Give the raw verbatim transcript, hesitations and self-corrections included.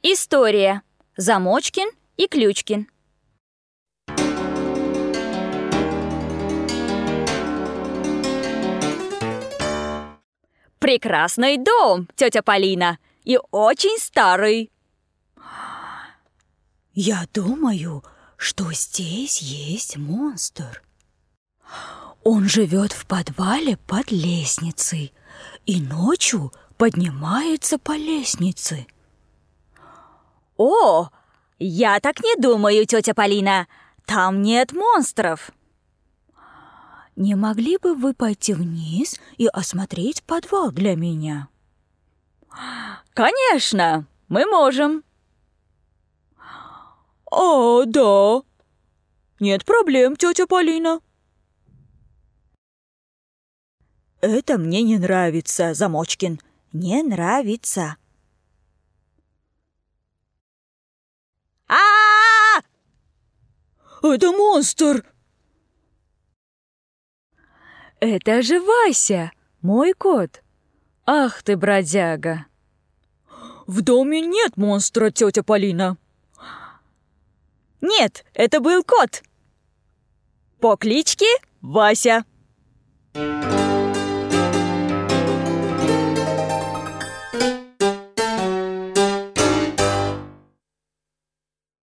История. Замочкин и Ключкин. Прекрасный дом, тетя Полина, и очень старый. Я думаю, что здесь есть монстр. Он живет в подвале под лестницей и ночью поднимается по лестнице. О, я так не думаю, тетя Полина. Там нет монстров. Не могли бы вы пойти вниз и осмотреть подвал для меня? Конечно, мы можем. О, да. Нет проблем, тетя Полина. Это мне не нравится, Замочкин. Не нравится. А! Это монстр! Это же Вася, мой кот. Ах ты, бродяга. В доме нет монстра, тетя Полина. Нет, это был кот. По кличке Вася.